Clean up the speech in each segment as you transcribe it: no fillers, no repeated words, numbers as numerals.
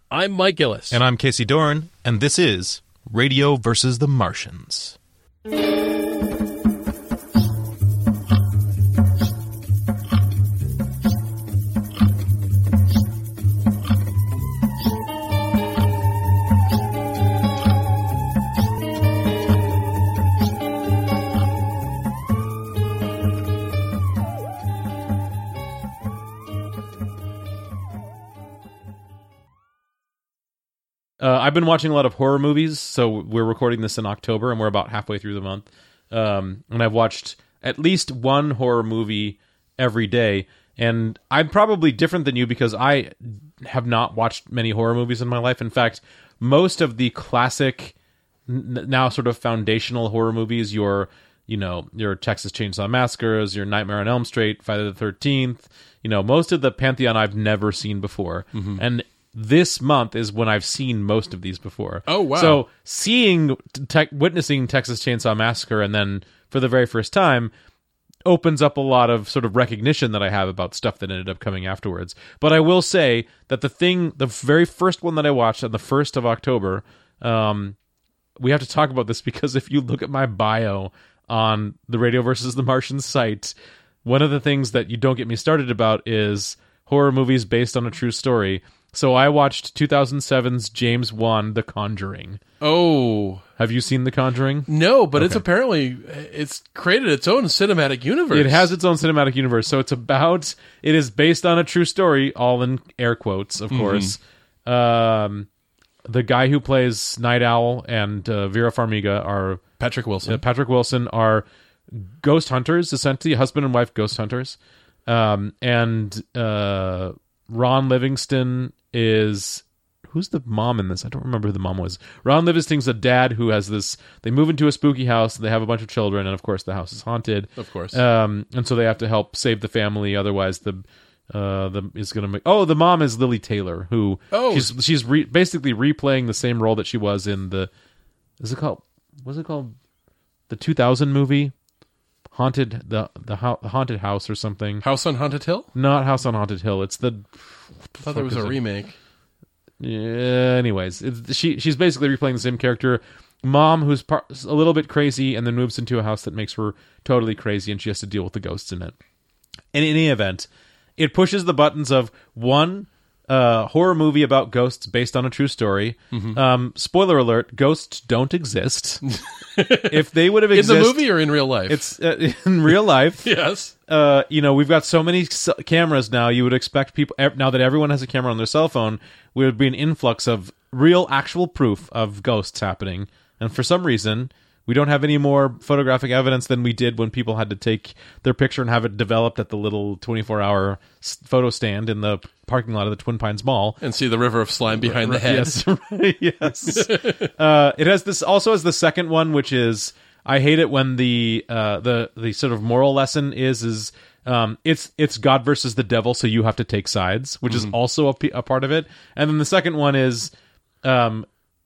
I'm Mike Gillis. And I'm Casey Dorn, and this is Radio versus the Martians. I've been watching a lot of horror movies, so we're recording this in October, and we're about halfway through the month. And I've watched at least one horror movie every day. And I'm probably different than you because I have not watched many horror movies in my life. In fact, most of the classic, now sort of foundational horror movies, your Texas Chainsaw Massacres, your Nightmare on Elm Street, Friday the 13th, most of the pantheon I've never seen before. Mm-hmm. And this month is when I've seen most of these before. Oh, wow. So witnessing Texas Chainsaw Massacre and then for the very first time opens up a lot of sort of recognition that I have about stuff that ended up coming afterwards. But I will say that the very first one that I watched on the 1st of October, we have to talk about this because if you look at my bio on the Radio versus the Martians site, one of the things that you don't get me started about is horror movies based on a true story. So I watched 2007's James Wan, The Conjuring. Oh. Have you seen The Conjuring? No, but it's created its own cinematic universe. It has its own cinematic universe. So it is based on a true story, all in air quotes, of course. The guy who plays Night Owl and Vera Farmiga are... Patrick Wilson. Are ghost hunters, essentially, husband and wife ghost hunters. And Ron Livingston is... Who's the mom in this? I don't remember who the mom was. Ron Livingston's a dad who has this... They move into a spooky house, they have a bunch of children, and of course the house is haunted. Of course. And so they have to help save the family, otherwise the mom is Lily Taylor, who... She's basically replaying the same role that she was in the... What's it called? The 2000 movie? The Haunted House or something. House on Haunted Hill? Not House on Haunted Hill. It's the... I thought there was a remake. Yeah, anyways, she's basically replaying the same character. Mom, who's a little bit crazy, and then moves into a house that makes her totally crazy, and she has to deal with the ghosts in it. In any event, it pushes the buttons of one... horror movie about ghosts based on a true story. Mm-hmm. Spoiler alert, ghosts don't exist. If they would have existed... In the movie or in real life? It's in real life. Yes. We've got so many cameras now, you would expect people... Now that everyone has a camera on their cell phone, there would be an influx of real, actual proof of ghosts happening. And for some reason... We don't have any more photographic evidence than we did when people had to take their picture and have it developed at the little 24-hour photo stand in the parking lot of the Twin Pines Mall. And see the river of slime behind the head. Yes. It has this also as the second one, which is I hate it when the sort of moral lesson is it's God versus the devil, so you have to take sides, which is also a part of it. And then the second one is the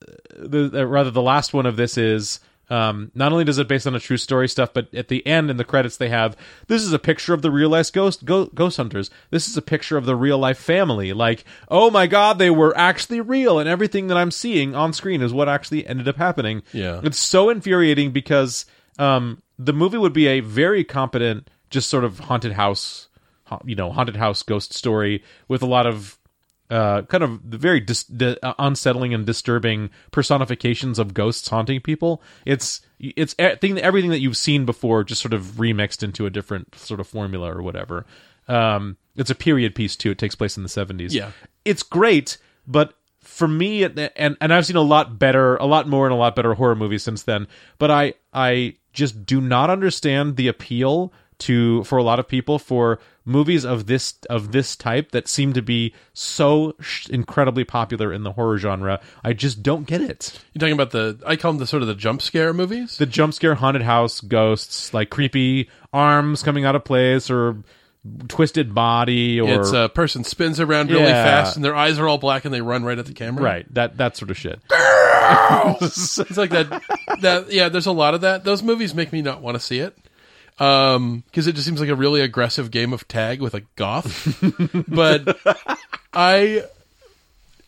last one of this is. Not only does it based on a true story stuff, but at the end in the credits they have, this is a picture of the real life ghost hunters. This is a picture of the real life family. Like, oh my God, they were actually real, and everything that I'm seeing on screen is what actually ended up happening. Yeah. It's so infuriating because the movie would be a very competent, just sort of haunted house ghost story with a lot of kind of very unsettling and disturbing personifications of ghosts haunting people. It's everything that you've seen before, just sort of remixed into a different sort of formula or whatever. It's a period piece too. It takes place in the 70s. Yeah, it's great, but for me, and I've seen a lot more and a lot better horror movies since then. But I just do not understand the appeal for a lot of people for movies of this type that seem to be so incredibly popular in the horror genre. I just don't get it. You're talking about I call them the sort of the jump scare movies? The jump scare haunted house ghosts, like creepy arms coming out of place or twisted body, or it's a person spins around really fast and their eyes are all black and they run right at the camera. Right. That sort of shit. It's like that yeah, there's a lot of that. Those movies make me not want to see it. Because it just seems like a really aggressive game of tag with a goth. But I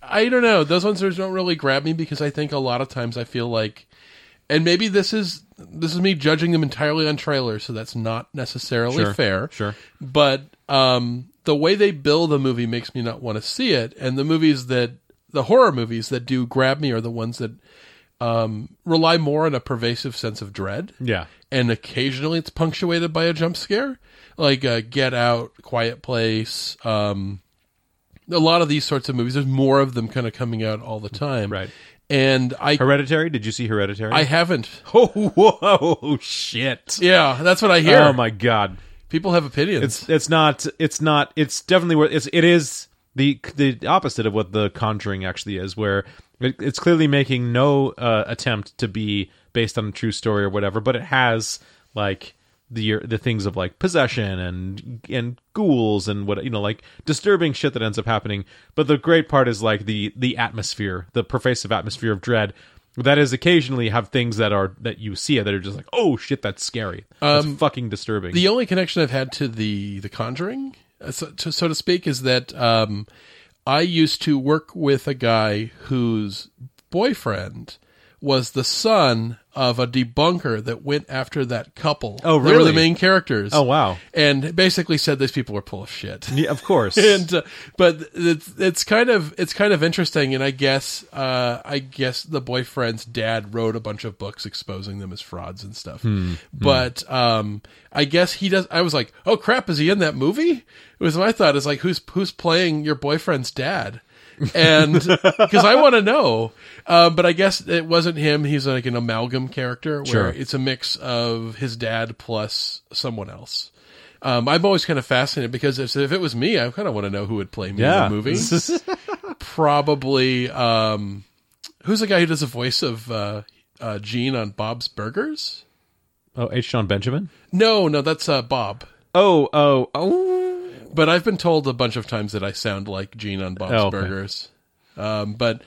I don't know. Those ones don't really grab me because I think a lot of times I feel like, and maybe this is me judging them entirely on trailers, so that's not necessarily fair. Sure. But the way they build a movie makes me not want to see it. And the horror movies that do grab me are the ones that rely more on a pervasive sense of dread. Yeah. And occasionally it's punctuated by a jump scare, like Get Out, Quiet Place. A lot of these sorts of movies, there's more of them kind of coming out all the time. Right. And Hereditary? Did you see Hereditary? I haven't. Oh, whoa, shit. Yeah, that's what I hear. Oh my god. People have opinions. It's definitely where it is the opposite of what The Conjuring actually is, where it's clearly making no attempt to be based on a true story or whatever, but it has like the things of like possession and ghouls and what, like disturbing shit that ends up happening. But the great part is like the atmosphere, the pervasive atmosphere of dread that is occasionally have things that you see that are just like, oh shit, that's scary. That's fucking disturbing. The only connection I've had to the Conjuring, so to speak, is that I used to work with a guy whose boyfriend was the son of a debunker that went after that couple. Oh, really? They were the main characters. Oh, wow. And basically said these people were full of shit. Yeah, of course. And but it's kind of interesting, and I guess the boyfriend's dad wrote a bunch of books exposing them as frauds and stuff. But I guess he does. I was like, oh crap, is he in that movie? It was my thought. Is like, who's playing your boyfriend's dad? And because I want to know, but I guess it wasn't him. He's like an amalgam character where it's a mix of his dad plus someone else. I'm always kind of fascinated because if it was me, I kind of want to know who would play me in the movie. Probably, who's the guy who does the voice of Gene on Bob's Burgers? Oh, H. John Benjamin? No, that's Bob. Oh. But I've been told a bunch of times that I sound like Gene on Bob's Burgers. But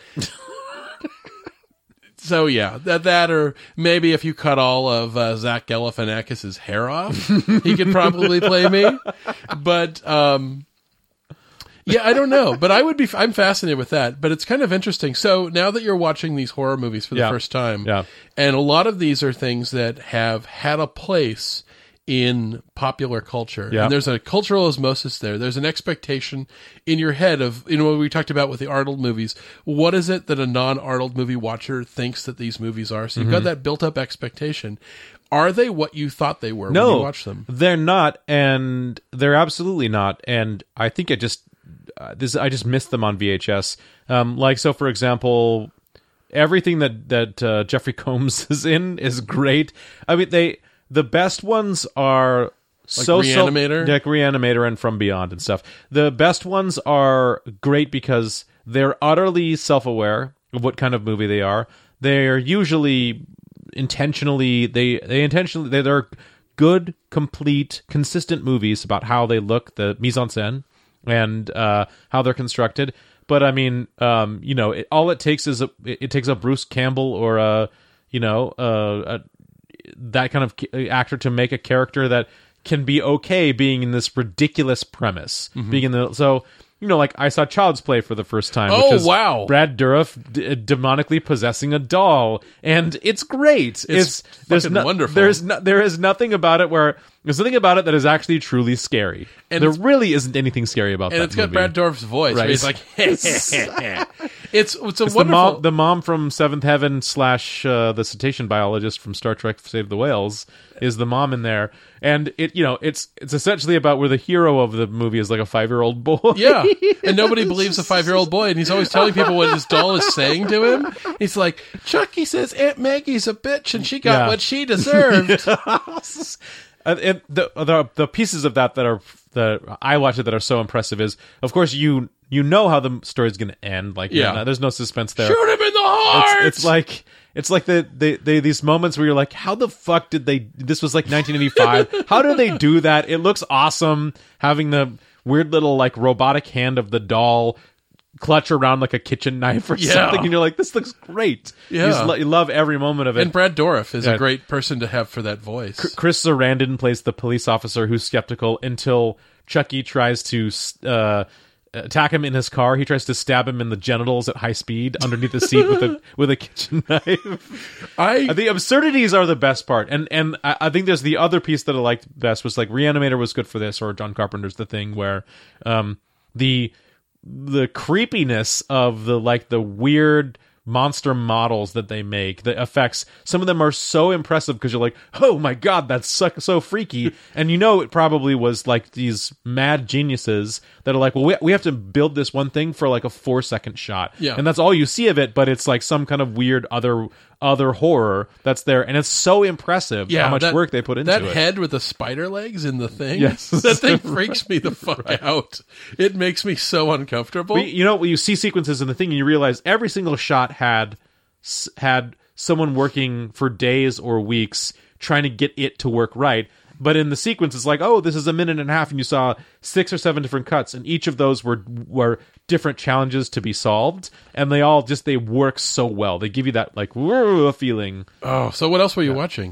so yeah, that or maybe if you cut all of Zach Galifianakis' hair off, he could probably play me. But yeah, I don't know. But I'm fascinated with that. But it's kind of interesting. So now that you're watching these horror movies for the first time, and a lot of these are things that have had a place in popular culture. And there's a cultural osmosis there. There's an expectation in your head of, what we talked about with the Arnold movies. What is it that a non-Arnold movie watcher thinks that these movies are? So you've got that built-up expectation. Are they what you thought they were when you watched them? They're not, and they're absolutely not. And I think I just missed them on VHS. So for example, everything that Jeffrey Combs is in is great. I mean, the best ones are like Reanimator and From Beyond and stuff. The best ones are great because they're utterly self-aware of what kind of movie they are. They're usually they're good, complete, consistent movies about how they look, the mise-en-scène, and how they're constructed. But I mean, all it takes is it takes a Bruce Campbell or that kind of actor to make a character that can be okay being in this ridiculous premise. Like I saw Child's Play for the first time. Oh, which is wow. Brad Dourif demonically possessing a doll. And it's great. It's wonderful. There is nothing about it there's something about it that is actually truly scary. And there really isn't anything scary about that movie. And it's got Brad Dourif's voice. Right. Where he's like, it's wonderful. The mom from Seventh Heaven / the cetacean biologist from Star Trek Save the Whales is the mom in there. And it's essentially about where the hero of the movie is like a 5-year-old boy. Yeah. And nobody believes a 5-year-old boy, and he's always telling people what his doll is saying to him. He's like, Chucky says Aunt Maggie's a bitch and she got what she deserved. And the pieces of that I watch it that are so impressive is, of course, you know how the story's going to end. Like, there's no suspense there. Shoot him in the heart. It's like these moments where you're like, how the fuck did they? This was like 1985. How did they do that? It looks awesome. Having the weird little like robotic hand of the doll clutch around like a kitchen knife or something, and you're like, this looks great. Yeah, you love every moment of it. And Brad Dourif is a great person to have for that voice. Chris Sarandon plays the police officer who's skeptical until Chucky tries to attack him in his car. He tries to stab him in the genitals at high speed underneath the seat with a kitchen knife. The absurdities are the best part, and I think there's the other piece that I liked best was like Reanimator was good for this, or John Carpenter's The Thing, where the creepiness of the weird monster models that they make, the effects, some of them are so impressive because you're like, oh my god, that's so freaky. And it probably was like these mad geniuses that are like, well, we have to build this one thing for like a 4-second shot, and that's all you see of it, but it's like some kind of weird other horror that's there, and it's so impressive how much work they put into it. That head with the spider legs in the thing, yes. That thing freaks me the fuck out. It makes me so uncomfortable. But, when you see sequences in the thing, and you realize every single shot had someone working for days or weeks trying to get it to work right. But in the sequence, it's like, oh, this is a minute and a half, and you saw 6 or 7 different cuts, and each of those were different challenges to be solved, and they work so well. They give you that like whoa feeling. Oh, so what else were you watching?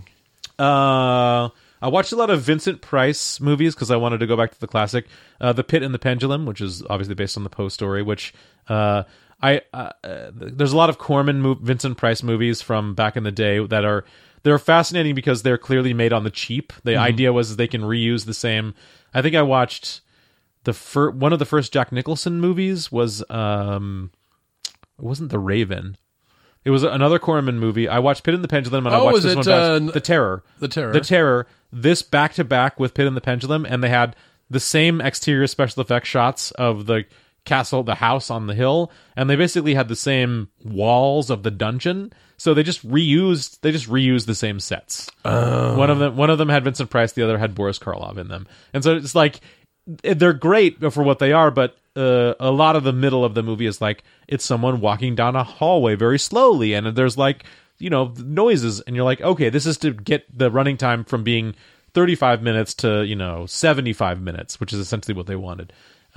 I watched a lot of Vincent Price movies because I wanted to go back to the classic, The Pit and the Pendulum, which is obviously based on the Poe story. Which there's a lot of Corman Vincent Price movies from back in the day that they're fascinating because they're clearly made on the cheap. The idea was they can reuse the same. I think I watched one of the first Jack Nicholson movies was it wasn't The Raven. It was another Corman movie. I watched Pit and the Pendulum, and I watched this one back. The Terror. The Terror. This back to back with Pit and the Pendulum, and they had the same exterior special effects shots of the castle, the house on the hill, and they basically had the same walls of the dungeon. So they just reused the same sets. Oh. One of them had Vincent Price, the other had Boris Karloff in them, and so it's like they're great for what they are. But a lot of the middle of the movie is like it's someone walking down a hallway very slowly, and there's like noises, and you're like, okay, this is to get the running time from being 35 minutes to 75 minutes, which is essentially what they wanted.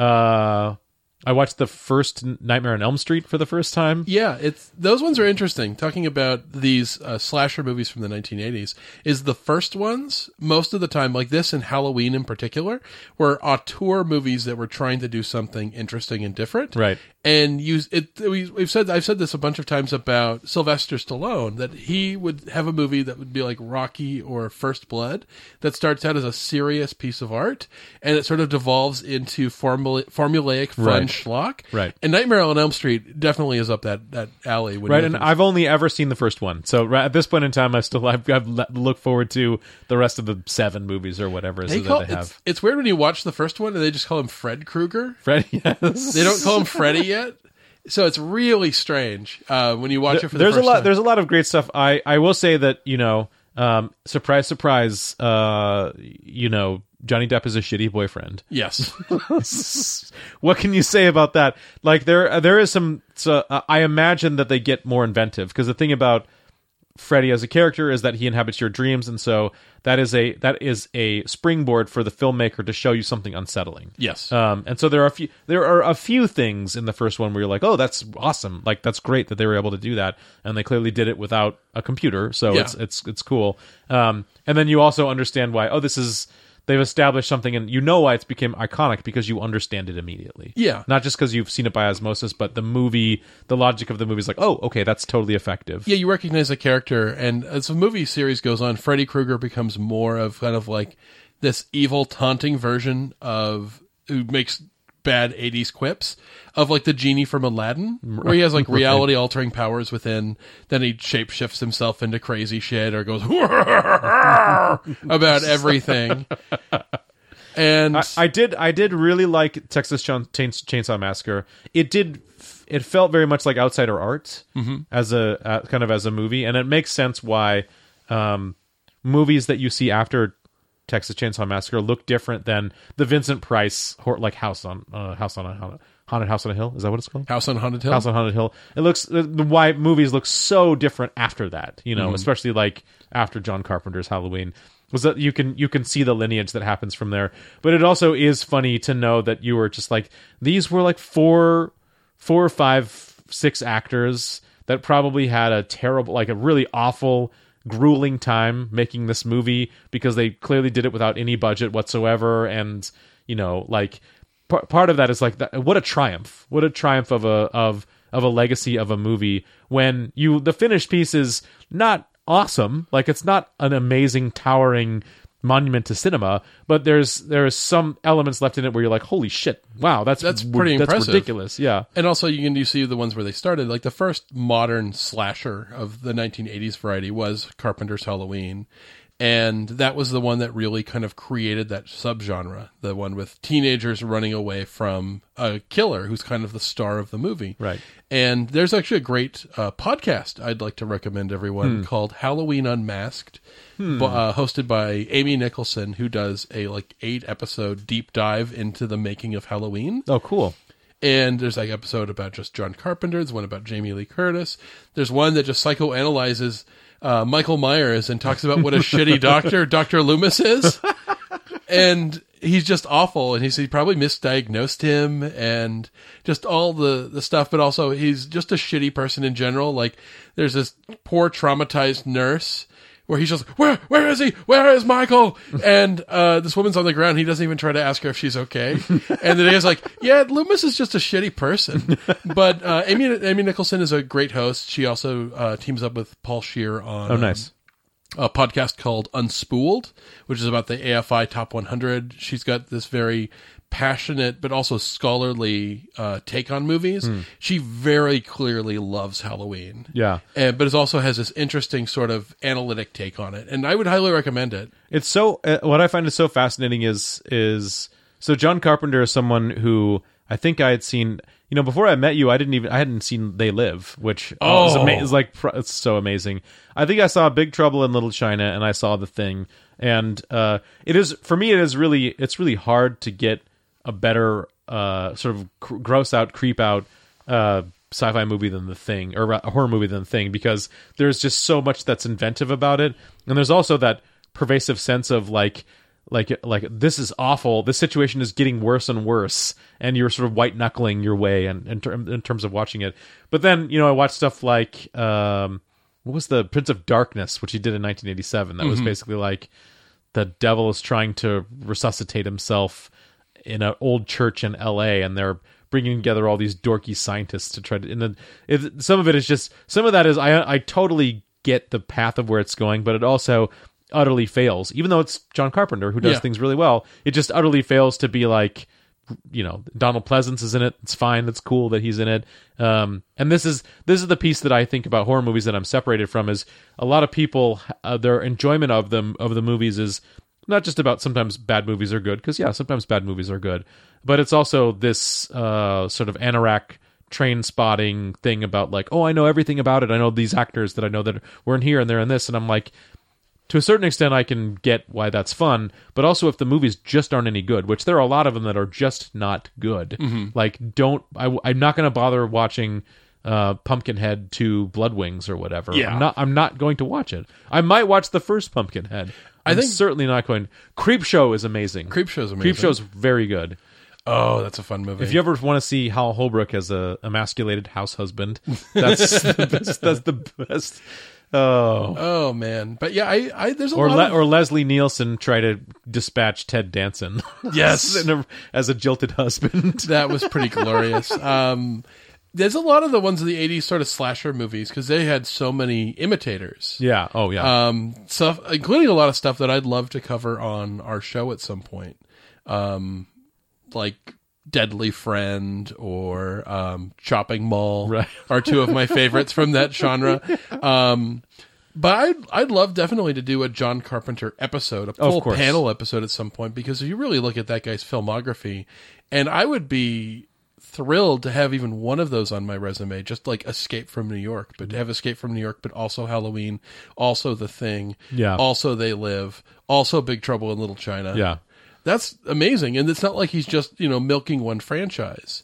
I watched the first Nightmare on Elm Street for the first time. Yeah, those ones are interesting. Talking about these slasher movies from the 1980s, is the first ones, most of the time, like this and Halloween in particular, were auteur movies that were trying to do something interesting and different. Right. And I've said this a bunch of times about Sylvester Stallone, that he would have a movie that would be like Rocky or First Blood that starts out as a serious piece of art, and it sort of devolves into formulaic fun schlock. Right. And Nightmare on Elm Street definitely is up that alley. Right, and I've only ever seen the first one. So at this point in time, I've look forward to the rest of the 7 movies or whatever they have. It's weird when you watch the first one and they just call him Fred Krueger. Fred, yes. They don't call him Freddy yet. So it's really strange when you watch it for the first time. There's a lot of great stuff. I will say that, surprise, surprise, Johnny Depp is a shitty boyfriend. Yes. What can you say about that? Like there is some. So I imagine that they get more inventive, because the thing about Freddy as a character is that he inhabits your dreams, and so that is a springboard for the filmmaker to show you something unsettling. Yes. And so there are a few things in the first one where you're like, oh, that's awesome, like that's great that they were able to do that, and they clearly did it without a computer, so it's cool. And then you also understand why. Oh, they've established something, and why it's became iconic because you understand it immediately. Yeah. Not just because you've seen it by osmosis, but the logic of the movie is like, oh, okay, that's totally effective. Yeah, you recognize the character, and as the movie series goes on, Freddy Krueger becomes more of kind of like this evil, taunting version of who makes bad 80s quips, of like the genie from Aladdin, where he has like reality altering powers within, then he shapeshifts himself into crazy shit or goes about everything. And I did really like Texas Chainsaw Massacre. It felt very much like outsider art as a kind of as a movie, and it makes sense why movies that you see after Texas Chainsaw Massacre look different than the Vincent Price like Haunted House on a Hill. Is that what it's called? House on Haunted Hill. House on Haunted Hill. It looks why movies look so different after that. Especially like after John Carpenter's Halloween. Was that you can see the lineage that happens from there. But it also is funny to know that you were just like, these were like 4 or 5, 6 actors that probably had a terrible, like a really awful, grueling time making this movie, because they clearly did it without any budget whatsoever, and part of that is like that, what a triumph of a legacy of a movie when the finished piece is not awesome, like it's not an amazing towering monument to cinema, but there's some elements left in it where you're like, holy shit, wow, that's pretty impressive. That's ridiculous. Yeah. And also you see the ones where they started, like the first modern slasher of the 1980s variety was Carpenter's Halloween. And that was the one that really kind of created that subgenre, the one with teenagers running away from a killer who's kind of the star of the movie. Right. And there's actually a great podcast I'd like to recommend everyone called Halloween Unmasked, hosted by Amy Nicholson, who does a 8-episode deep dive into the making of Halloween. Oh, cool. And there's like episode about just John Carpenter. There's one about Jamie Lee Curtis. There's one that just psychoanalyzes Michael Myers and talks about what a shitty doctor Dr. Loomis is. And he's just awful. And he probably misdiagnosed him and just all the stuff. But also he's just a shitty person in general. Like there's this poor traumatized nurse where he's just, where is he? Where is Michael? And this woman's on the ground. He doesn't even try to ask her if she's okay. And then he's like, yeah, Loomis is just a shitty person. But Amy Nicholson is a great host. She also teams up with Paul Scheer on a podcast called Unspooled, which is about the AFI Top 100. She's got this very passionate but also scholarly take on movies. She very clearly loves Halloween. Yeah. But it also has this interesting sort of analytic take on it. And I would highly recommend it. It's so what I find is so fascinating is so John Carpenter is someone who I think I had seen, before I met you, I hadn't seen They Live, which is it's so amazing. I think I saw Big Trouble in Little China and I saw The Thing, and it's really hard to get a better sort of gross out, creep out sci-fi movie than The Thing, or a horror movie than The Thing, because there's just so much that's inventive about it, and there's also that pervasive sense of like this is awful, this situation is getting worse and worse, and you're sort of white knuckling your way in terms of watching it. But then I watched stuff like what was the Prince of Darkness, which he did in 1987. That was basically like the devil is trying to resuscitate himself in an old church in LA, and they're bringing together all these dorky scientists to try to. And then some of that is I totally get the path of where it's going, but it also utterly fails. Even though it's John Carpenter who does things really well, it just utterly fails to be like, Donald Pleasance is in it. It's fine. It's cool that he's in it. And this is the piece that I think about horror movies that I'm separated from, is a lot of people, their enjoyment of the movies is not just about sometimes bad movies are good, because sometimes bad movies are good, but it's also this sort of anorak train spotting thing about like, oh, I know everything about it. I know these actors that I know that were in here and they're in this, and I'm like, to a certain extent, I can get why that's fun, but also if the movies just aren't any good, which there are a lot of them that are just not good. Like, I'm not going to bother watching Pumpkinhead 2 Blood Wings or whatever. Yeah. I'm not going to watch it. I might watch the first Pumpkinhead. I think certainly not going. Creepshow is amazing. Creepshow's amazing. Creepshow's very good. Oh, that's a fun movie. If you ever want to see Hal Holbrook as a emasculated house husband, that's the best. Oh man, but yeah, I there's a lot or Leslie Nielsen try to dispatch Ted Danson. Yes, as a jilted husband. That was pretty glorious. There's a lot of the ones of the 80s sort of slasher movies because they had so many imitators. Yeah. Oh yeah. Stuff, including a lot of stuff that I'd love to cover on our show at some point, like Deadly Friend or Chopping Mall are two of my favorites from that genre. But I'd love definitely to do a John Carpenter episode, a full panel episode at some point, because if you really look at that guy's filmography, and I would be thrilled to have even one of those on my resume, just like Escape from New York, but to have Escape from New York, but also Halloween, also The Thing, also They Live, also Big Trouble in Little China. Yeah. That's amazing. And it's not like he's just, milking one franchise.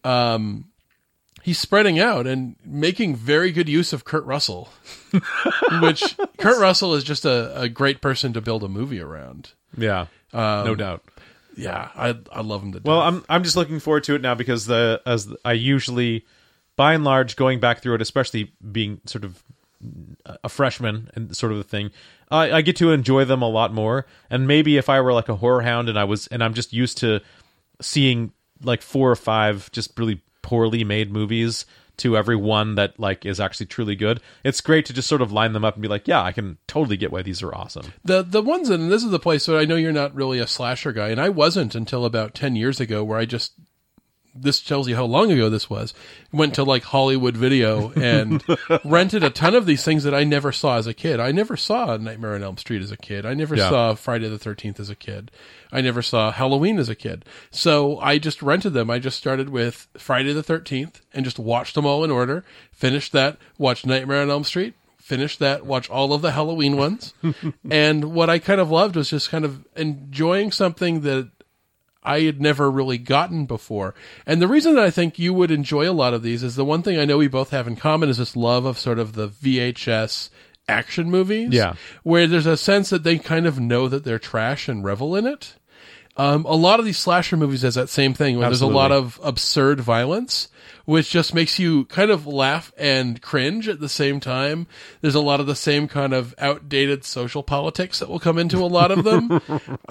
He's spreading out and making very good use of Kurt Russell, which Kurt Russell is just a great person to build a movie around. Yeah, no doubt. Yeah, I love him to death. Well, I'm just looking forward to it now because as I usually, by and large, going back through it, especially being sort of a freshman and sort of the thing, I get to enjoy them a lot more. And maybe if I were like a horror hound and I'm just used to seeing like 4 or 5 just really poorly made movies to every one that like is actually truly good. It's great to just sort of line them up and be like, yeah, I can totally get why these are awesome. The ones, and this is the place where I know you're not really a slasher guy, and I wasn't until about 10 years ago, where this tells you how long ago this was, went to like Hollywood Video and rented a ton of these things that I never saw as a kid. I never saw Nightmare on Elm Street as a kid. I never saw Friday the 13th as a kid. I never saw Halloween as a kid. So I just rented them. I just started with Friday the 13th and just watched them all in order, finished that, watched Nightmare on Elm Street, finished that, watched all of the Halloween ones. And what I kind of loved was just kind of enjoying something that I had never really gotten before. And the reason that I think you would enjoy a lot of these is the one thing I know we both have in common is this love of sort of the VHS action movies. Yeah. Where there's a sense that they kind of know that they're trash and revel in it. A lot of these slasher movies has that same thing, where Absolutely. there's a lot of absurd violence, which just makes you kind of laugh and cringe at the same time. There's a lot of the same kind of outdated social politics that will come into a lot of them.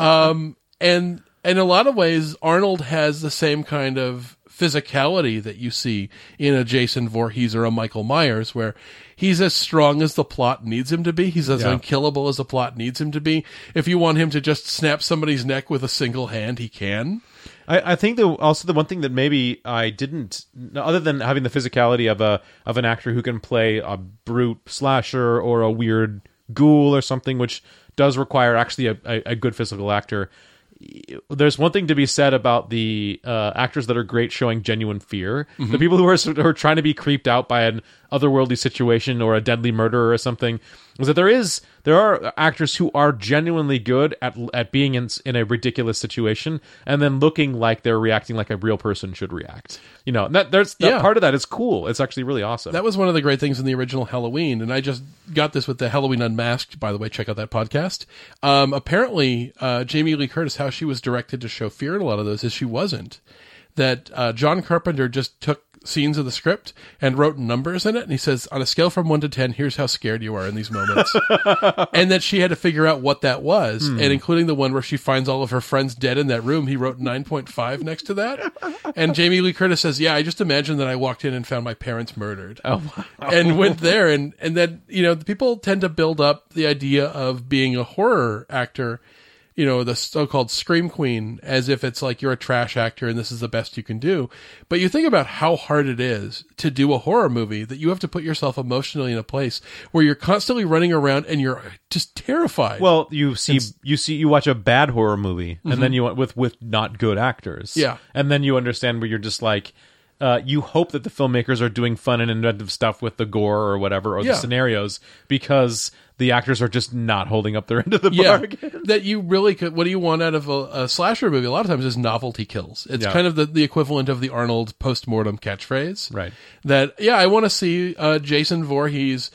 And in a lot of ways, Arnold has the same kind of physicality that you see in a Jason Voorhees or a Michael Myers, where he's as strong as the plot needs him to be. He's as unkillable as the plot needs him to be. If you want him to just snap somebody's neck with a single hand, he can. I think also the one thing that maybe I didn't, other than having the physicality of an actor who can play a brute slasher or a weird ghoul or something, which does require actually a good physical actor. There's one thing to be said about the actors that are great showing genuine fear. Mm-hmm. The people who are trying to be creeped out by an otherworldly situation or a deadly murder or something, is that there are actors who are genuinely good at being in a ridiculous situation and then looking like they're reacting like a real person should react. You know, that part of that is cool. It's actually really awesome. That was one of the great things in the original Halloween, and I just got this with the Halloween Unmasked. By the way, check out that podcast. Apparently, Jamie Lee Curtis, how she was directed to show fear in a lot of those is she wasn't. That John Carpenter just took scenes of the script and wrote numbers in it, and he says, on a scale from 1 to 10, here's how scared you are in these moments. And that she had to figure out what that was, and including the one where she finds all of her friends dead in that room, he wrote 9.5 next to that. And Jamie Lee Curtis says, yeah, I just imagined that I walked in and found my parents murdered. Oh, wow. And went there, and then, you know, people tend to build up the idea of being a horror actor, you know, the so-called scream queen, as if it's like you're a trash actor and this is the best you can do. But you think about how hard it is to do a horror movie, that you have to put yourself emotionally in a place where you're constantly running around and you're just terrified. Well, you watch a bad horror movie, and then you with not good actors. Yeah. And then you understand where you're just like, you hope that the filmmakers are doing fun and inventive stuff with the gore or whatever, or the scenarios, because the actors are just not holding up their end of the bargain. That you really could. What do you want out of a slasher movie? A lot of times is novelty kills. It's kind of the equivalent of the Arnold post-mortem catchphrase. Right. That, I want to see Jason Voorhees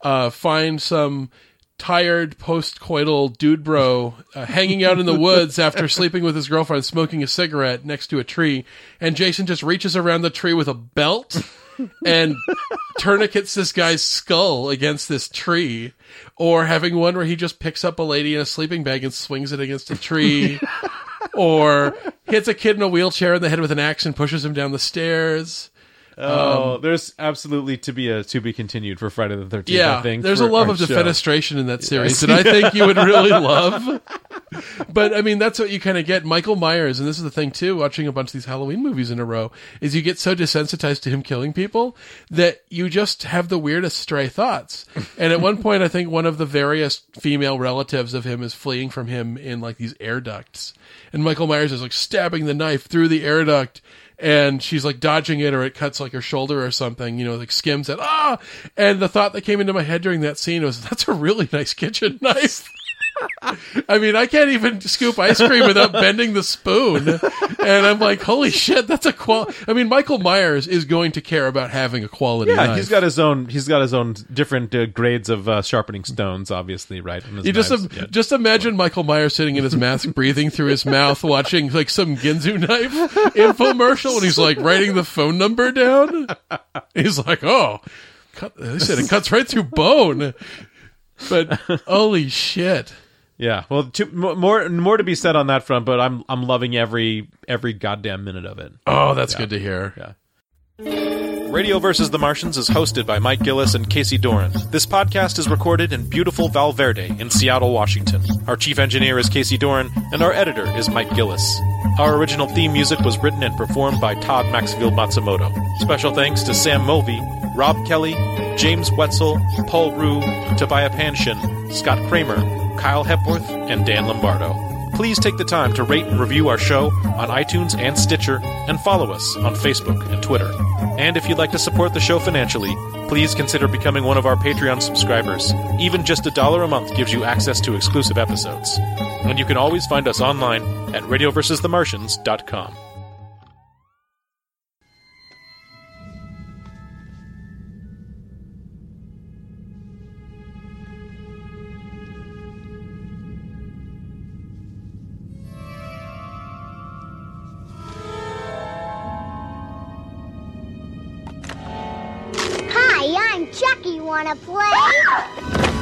find some tired post-coital dude bro hanging out in the woods after sleeping with his girlfriend, smoking a cigarette next to a tree, and Jason just reaches around the tree with a belt and tourniquets this guy's skull against this tree. Or having one where he just picks up a lady in a sleeping bag and swings it against a tree. Or hits a kid in a wheelchair in the head with an axe and pushes him down the stairs. There's absolutely to be continued for Friday the 13th. Yeah, I think there's a love of defenestration in that series that I think you would really love. But, I mean, that's what you kind of get. Michael Myers, and this is the thing, too, watching a bunch of these Halloween movies in a row, is you get so desensitized to him killing people that you just have the weirdest stray thoughts. And at one point, I think one of the various female relatives of him is fleeing from him in, like, these air ducts. And Michael Myers is, like, stabbing the knife through the air duct, and she's like dodging it, or it cuts like her shoulder or something, you know, like skims it. And the thought that came into my head during that scene was, that's a really nice kitchen knife. I mean, I can't even scoop ice cream without bending the spoon. And I'm like, holy shit, that's a I mean, Michael Myers is going to care about having a quality knife. He's got his own different grades of sharpening stones, obviously, right? You just imagine Michael Myers sitting in his mask, breathing through his mouth, watching like some Ginzu knife infomercial, and he's like writing the phone number down. He's like, they said it cuts right through bone. But holy shit. Yeah, well, more to be said on that front, but I'm loving every goddamn minute of it. Oh, that's good to hear. Yeah. Radio vs. the Martians is hosted by Mike Gillis and Casey Doran. This podcast is recorded in beautiful Valverde in Seattle, Washington. Our chief engineer is Casey Doran, and our editor is Mike Gillis. Our original theme music was written and performed by Todd Maxfield Matsumoto. Special thanks to Sam Mulvey, Rob Kelly, James Wetzel, Paul Rue, Tobiah Panshin, Scott Kramer, Kyle Hepworth, and Dan Lombardo. Please take the time to rate and review our show on iTunes and Stitcher, and follow us on Facebook and Twitter. And if you'd like to support the show financially, please consider becoming one of our Patreon subscribers. Even just $1 a month gives you access to exclusive episodes. And you can always find us online at radioversusthemartians.com. Hi, I'm Chucky. Wanna play?